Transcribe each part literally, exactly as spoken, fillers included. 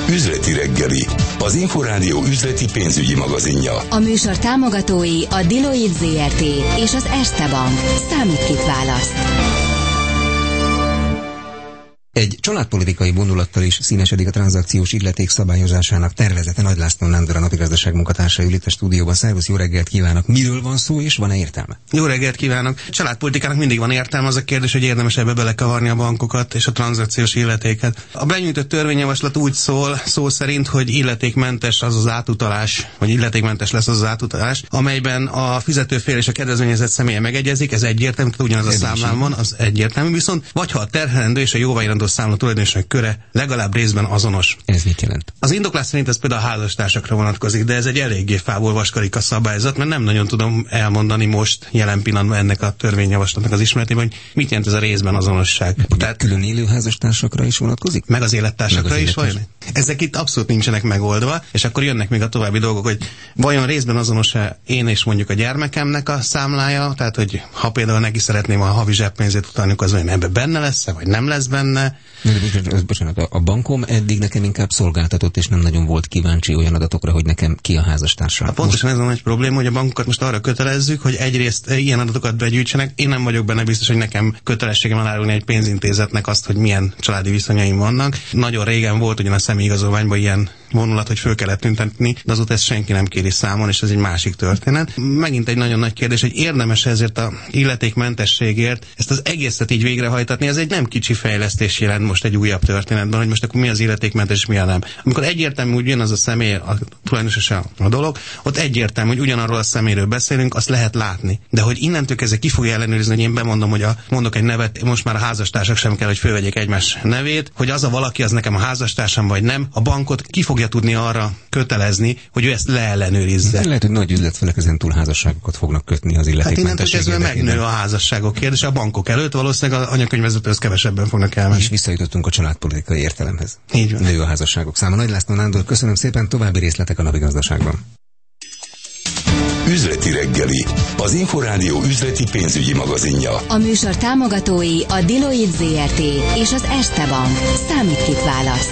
Üzleti reggeli, az Inforádió üzleti pénzügyi magazinja. A műsor támogatói a Deloitte zé er té és az Erste Bank. Számít, kit választ. Egy családpolitikai vonulattal is színesedik a tranzakciós illeték szabályozásának tervezete. Nagy László Nándor, a Napigazdaság munkatársa ül itt a stúdióban. Szervusz, jó reggelt kívánok! Miről van szó, és van-e értelme? Jó reggelt kívánok! Családpolitikának mindig van értelme, az a kérdés, hogy érdemes ebbe belekavarni a bankokat és a tranzakciós illetéket. A benyújtott törvényjavaslat úgy szól, szó szerint, hogy illetékmentes az az átutalás, vagy illetékmentes lesz az az átutalás, amelyben a fizetőfél és a kedvezményezett személye megegyezik, ez egyértelmű, tehát ugyanaz a számlán van, az egyértelmű, viszont vagy ha a terhelendő és a jóváírandó számla tulajdonosnak köre legalább részben azonos. Ez mit jelent? Az indoklás szerint ez például a házastársakra vonatkozik, de ez egy eléggé fából vaskarik a szabályzat, mert nem nagyon tudom elmondani most jelen pillanatban ennek a törvényjavaslatnak az ismeretében, hogy mit jelent ez a részben azonosság. Tehát külön élő házastársakra is vonatkozik? Meg az élettársakra meg az is vagy? Ezek itt abszolút nincsenek megoldva, és akkor jönnek még a további dolgok, hogy vajon részben azonos-e én és mondjuk a gyermekemnek a számlája, tehát hogy ha például neki szeretném a havi zseppénzét utalni, az olyan ebbe benne lesz-e, vagy nem lesz benne. Bocsánat, a bankom eddig nekem inkább szolgáltatott, és nem nagyon volt kíváncsi olyan adatokra, hogy nekem ki a házastársam. Pontosan ez a nagy probléma, hogy a bankokat most arra kötelezzük, hogy egyrészt ilyen adatokat begyűjtsenek. Én nem vagyok benne biztos, hogy nekem kötelességem elárulni egy pénzintézetnek azt, hogy milyen családi viszonyaim vannak. Nagyon régen volt ugyan a személyigazolványban ilyen vonulat, hogy föl kellett tüntetni, de azóta ezt senki nem kéri számon, és ez egy másik történet. Megint egy nagyon nagy kérdés, hogy érdemes ezért a illetékmentességért ezt az egészet így végrehajtatni. Ez egy nem kicsi fejlesztés jelent most egy újabb történetben, hogy most akkor mi az illetékmentes, és mi a nem. Amikor egyértelmű, hogy ugyanaz a személy, a tulajdonos a dolog, ott egyértelmű, hogy ugyanarról a személyről beszélünk, azt lehet látni. De hogy innentől kezdve ki fogja ellenőrizni, hogy én bemondom, hogy a, mondok egy nevet, most már a házastársak sem kell, hogy fölvegyék egymás nevét, hogy az a valaki az nekem a házastársam vagy nem, a bankot ki fogja tudni arra kötelezni, hogy ő ezt leellenőrizze. Lehet, hogy nagy üzletfelek ezen túl házasságokat fognak kötni az illetékmentesség. Hát innentől kezdve megnő a házasságok kérdése, a bankok előtt valószínűleg az anyakönyvvezetőhöz kevesebben fognak elmenni. És visszajutottunk a családpolitikai értelemhez. Így van. Nő a házasságok száma. Nagy László Nándor, köszönöm szépen, további részletek a Napigazdaságban. Üzleti reggeli, az Inforádió üzleti pénzügyi magazinja. A műsor támogatói a Deloitte zé er té és az Erste Bank. Számít, kit választ.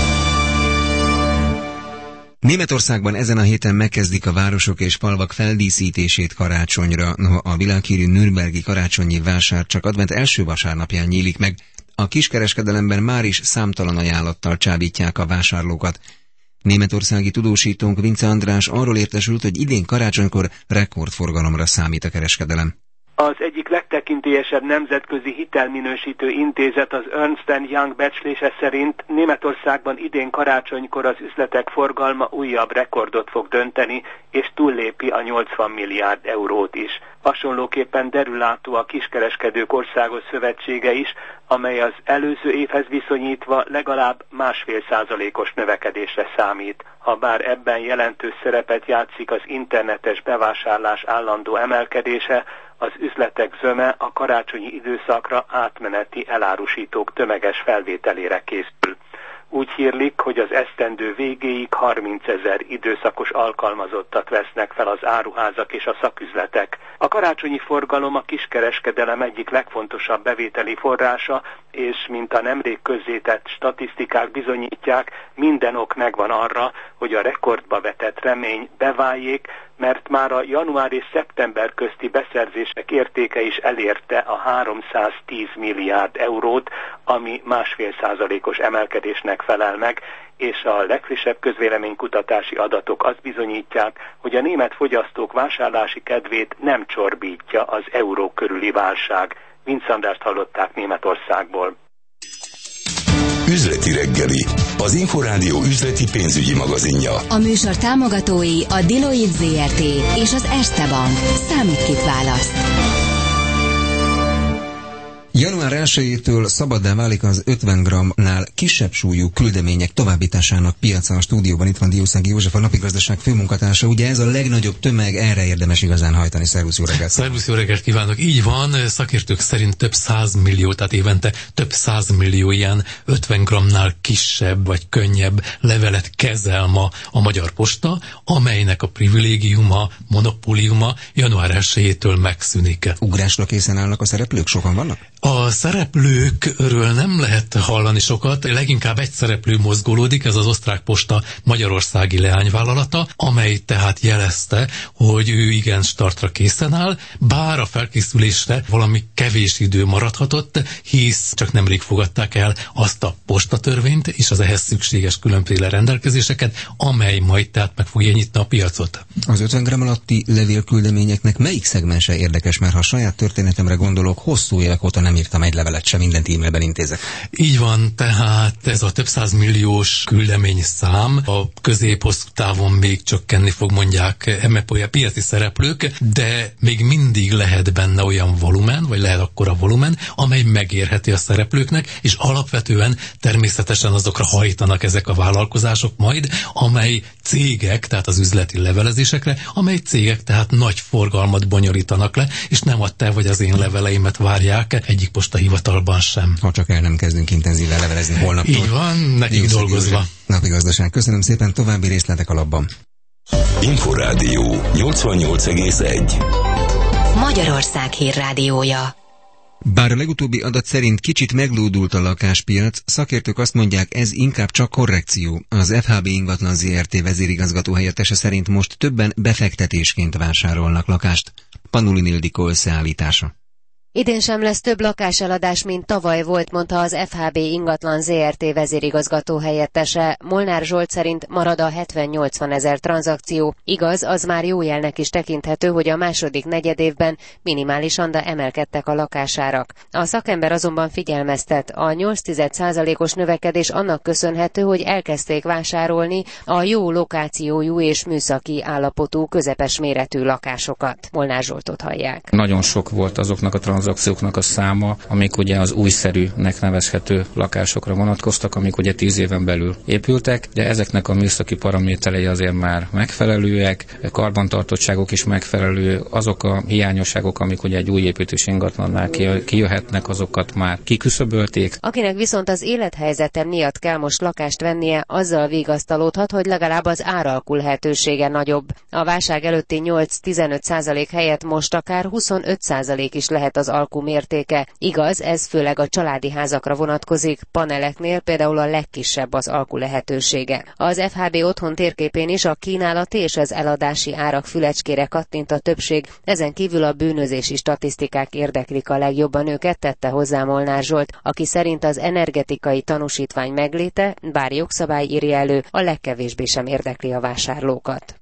Németországban ezen a héten megkezdik a városok és falvak feldíszítését karácsonyra. Noha a világhírű nürnbergi karácsonyi vásár csak advent első vasárnapján nyílik meg, a kiskereskedelemben már is számtalan ajánlattal csábítják a vásárlókat. Németországi tudósítónk Vince András arról értesült, hogy idén karácsonykor rekordforgalomra számít a kereskedelem. Az egyik legtekintélyesebb nemzetközi hitelminősítő intézet, az Ernst and Young becslése szerint Németországban idén karácsonykor az üzletek forgalma újabb rekordot fog dönteni, és túllépi a nyolcvan milliárd eurót is. Hasonlóképpen derülátó a Kiskereskedők Országos Szövetsége is, amely az előző évhez viszonyítva legalább másfél százalékos növekedésre számít. Habár ebben jelentős szerepet játszik az internetes bevásárlás állandó emelkedése, az üzletek zöme a karácsonyi időszakra átmeneti elárusítók tömeges felvételére készül. Úgy hírlik, hogy az esztendő végéig harmincezer időszakos alkalmazottat vesznek fel az áruházak és a szaküzletek. A karácsonyi forgalom a kiskereskedelem egyik legfontosabb bevételi forrása, és mint a nemrég közzétett statisztikák bizonyítják, minden ok megvan arra, hogy a rekordba vetett remény beváljék, mert már a január és szeptember közti beszerzések értéke is elérte a háromszáztíz milliárd eurót, ami másfél százalékos emelkedésnek felel meg, és a legfrissebb közvéleménykutatási adatok azt bizonyítják, hogy a német fogyasztók vásárlási kedvét nem csorbítja az euró körüli válság. Vince Andrást hallották Németországból. Üzleti reggeli, az Inforádió üzleti pénzügyi magazinja. A műsor támogatói a Deloitte zé er té és az Erste Bank. Számít, kit választ. január elsejétől szabaddá válik az ötven grammnál kisebb súlyú küldemények továbbításának piaca. A stúdióban itt van Diószági József, a Napigazdaság főmunkatársa. Ugye ez a legnagyobb tömeg, erre érdemes igazán hajtani. Szervusz, jó reggelt! Szervusz, jó reggelt kívánok! Így van, szakértők szerint több százmillió, tehát évente több százmillió ilyen ötven grammnál kisebb vagy könnyebb levelet kezel ma a Magyar Posta, amelynek a privilégiuma, monopóliuma január elsejétől megszűnik. Ugrásra készen állnak a szereplők? Sokan vannak? A szereplőkről nem lehet hallani sokat, leginkább egy szereplő mozgolódik, ez az Osztrák Posta magyarországi leányvállalata, amely tehát jelezte, hogy ő igen startra készen áll, bár a felkészülésre valami kevés idő maradhatott, hisz csak nemrég fogadták el azt a postatörvényt és az ehhez szükséges különféle rendelkezéseket, amely majd tehát meg fogja nyitni a piacot. Az ötven gramm alatti levélküldeményeknek melyik szegmense érdekes, mert ha a saját történetemre gondolok, hosszú évek óta nem írtam egy levelet sem, mindent e-mailben intézek. Így van, tehát ez a több százmilliós küldemény szám a közép-hosszú távon még csökkenni fog, mondják eme piaci szereplők, de még mindig lehet benne olyan volumen, vagy lehet akkora volumen, amely megérheti a szereplőknek, és alapvetően természetesen azokra hajtanak ezek a vállalkozások majd, amely cégek, tehát az üzleti levelezésekre, amely cégek tehát nagy forgalmat bonyolítanak le, és nem a te vagy az én leveleimet várják egyik postahivatalban sem. Ha csak el nem kezdünk intenzíven levelezni holnaptól. Így van, nekik Jó dolgozva. Napi gazdaság. Köszönöm szépen, további részletek a labban. Inforádió nyolcvannyolc egész egy. Magyarország hírrádiója. Bár a legutóbbi adat szerint kicsit meglódult a lakáspiac, szakértők azt mondják, ez inkább csak korrekció. Az ef há bé Ingatlan zé er té vezérigazgató helyettese szerint most többen befektetésként vásárolnak lakást. Panulin Ildikó összeállítása. Idén sem lesz több lakáseladás, mint tavaly volt, mondta az ef há bé Ingatlan zé er té vezérigazgató helyettese. Molnár Zsolt szerint marad a hetven-nyolcvan ezer tranzakció. Igaz, az már jó jelnek is tekinthető, hogy a második negyedévben minimálisan, de emelkedtek a lakásárak. A szakember azonban figyelmeztet, a nyolc egész egy százalékos növekedés annak köszönhető, hogy elkezdték vásárolni a jó lokációjú és műszaki állapotú közepes méretű lakásokat. Molnár Zsoltot hallják. Nagyon sok volt azoknak a tranzakcióknak a száma, amik ugye az újszerűnek nevezhető lakásokra vonatkoztak, amik ugye tíz éven belül épültek, de ezeknek a műszaki paraméterei azért már megfelelőek, karbantartottságok is megfelelő, azok a hiányosságok, amik ugye egy új építés ingatlannál kijöhetnek, azokat már kiküszöbölték. Akinek viszont az élethelyzete miatt kell most lakást vennie, azzal vigasztalódhat, hogy legalább az áralkul lehetősége nagyobb. A válság előtti nyolc-tizenöt százalék helyett most akár huszonöt százalék is lehet az alkú mértéke. Igaz, ez főleg a családi házakra vonatkozik, paneleknél például a legkisebb az alkú lehetősége. Az ef há bé otthon térképén is a kínálati és az eladási árak fülecskére kattint a többség, ezen kívül a bűnözési statisztikák érdeklik a legjobban őket, tette hozzá Molnár Zsolt, aki szerint az energetikai tanúsítvány megléte, bár jogszabály írja elő, a legkevésbé sem érdekli a vásárlókat.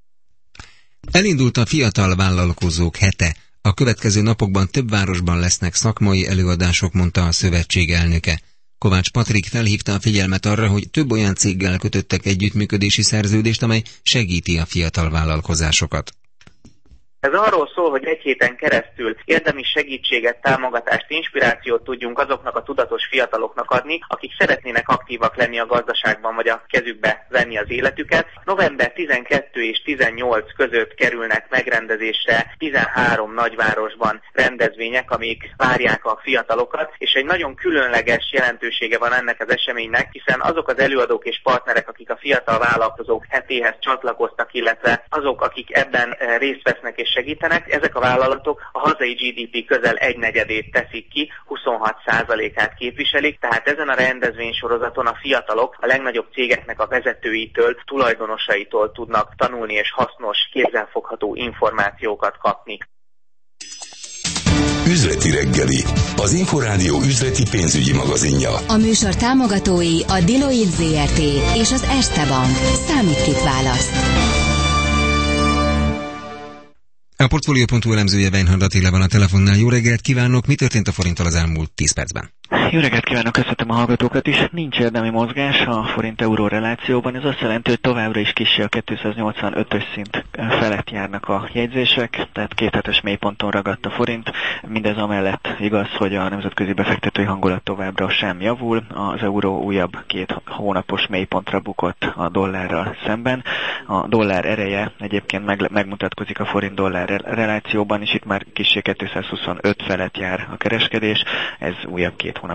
Elindult a fiatal vállalkozók hete. A következő napokban több városban lesznek szakmai előadások, mondta a szövetség elnöke. Kovács Patrik felhívta a figyelmet arra, hogy több olyan céggel kötöttek együttműködési szerződést, amely segíti a fiatal vállalkozásokat. Ez arról szól, hogy egy héten keresztül érdemi segítséget, támogatást, inspirációt tudjunk azoknak a tudatos fiataloknak adni, akik szeretnének aktívak lenni a gazdaságban, vagy a kezükbe venni az életüket. november tizenkettő és tizennyolc között kerülnek megrendezésre tizenhárom nagyvárosban rendezvények, amik várják a fiatalokat, és egy nagyon különleges jelentősége van ennek az eseménynek, hiszen azok az előadók és partnerek, akik a fiatal vállalkozók hetéhez csatlakoztak, illetve azok, akik ebben részt vesznek és segítenek, ezek a vállalatok a hazai gé dé pé közel egynegyedét teszik ki, huszonhat százalékát képviselik, tehát ezen a rendezvénysorozaton a fiatalok a legnagyobb cégeknek a vezetőitől, tulajdonosaitól tudnak tanulni és hasznos, kézzelfogható információkat kapni. Üzleti reggeli, az Inforádió üzleti pénzügyi magazinja. A műsor támogatói a Deloitte zé er té és az Erste Bank. Számít kit választ. A Portfolio pont hu elemzője Weinhard Attila van a telefonnál. Jó reggelt kívánok! Mi történt a forinttal az elmúlt tíz percben? Jó reggelt kívánok, köszöntöm a hallgatókat is. Nincs érdemi mozgás a forint-euró relációban. Ez azt jelenti, hogy továbbra is kissé a kétszáznyolcvanötös szint felett járnak a jegyzések, tehát két hetes mélyponton ragadt a forint. Mindez amellett igaz, hogy a nemzetközi befektetői hangulat továbbra sem javul. Az euró újabb két hónapos mélypontra bukott a dollárral szemben. A dollár ereje egyébként meg, megmutatkozik a forint-dollár relációban, és itt már kissé kétszázhuszonöt felett jár a kereskedés. Ez újabb két hónapos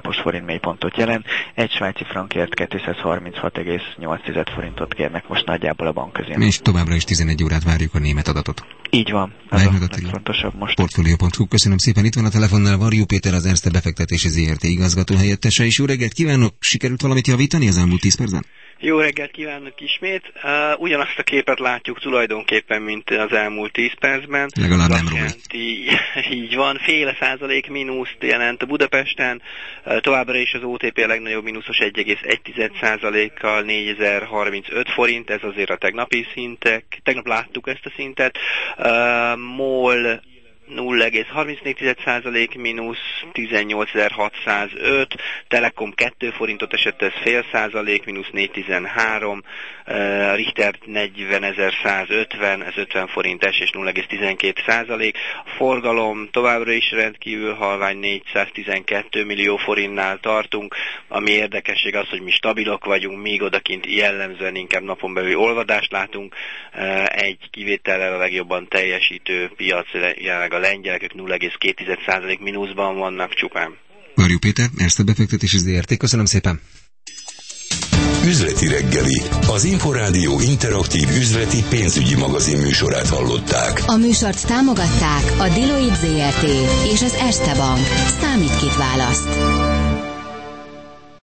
napos forint mélypontot jelent. Egy svájci frankért kétszázharminchat egész nyolc forintot kérnek most nagyjából a bankközén. És továbbra is tizenegy órát várjuk a német adatot. Így van, ez a legfontosabb most. Portfolio pont hu, köszönöm szépen. Itt van a telefonnál Varjú Péter, az Erste befektetési zé er té igazgató helyettese, és jó reggelt kívánok! Sikerült valamit javítani az elmúlt tíz percben? Jó reggelt kívánok ismét! Uh, ugyanazt a képet látjuk tulajdonképpen, mint az elmúlt tíz percben. Legalább nem romlott. Így van, féle százalék mínuszt jelent a Budapesten, uh, továbbra is az o té pé a legnagyobb mínuszos egy egész egy százalékkal négyezer-harmincöt forint, ez azért a tegnapi szintek, tegnap láttuk ezt a szintet. Uh, MOL nulla egész harmincnégy százalék mínusz tizennyolcezer-hatszázöt, Telekom két forintot esett, ez fél százalék, mínusz négy egész tizenhárom, uh, Richter negyvenezer-százötven, ez ötven forint esés, nulla egész tizenkét százalék, a forgalom továbbra is rendkívül halvány, négyszáztizenkettő millió forintnál tartunk, ami érdekesség az, hogy mi stabilok vagyunk, míg odakint jellemzően inkább napon belül olvadást látunk, uh, egy kivétellel a legjobban teljesítő piac, jelenleg a lengyelek, ők nulla egész két százalék mínuszban vannak csupán. Varjú Péter, Erste befektetési zé er té, köszönöm szépen. Üzleti reggeli, az Inforádió interaktív üzleti pénzügyi magazin műsorát hallották. A műsort támogatták a Deloitte zé er té és az Erste Bank. Számít, kit választ.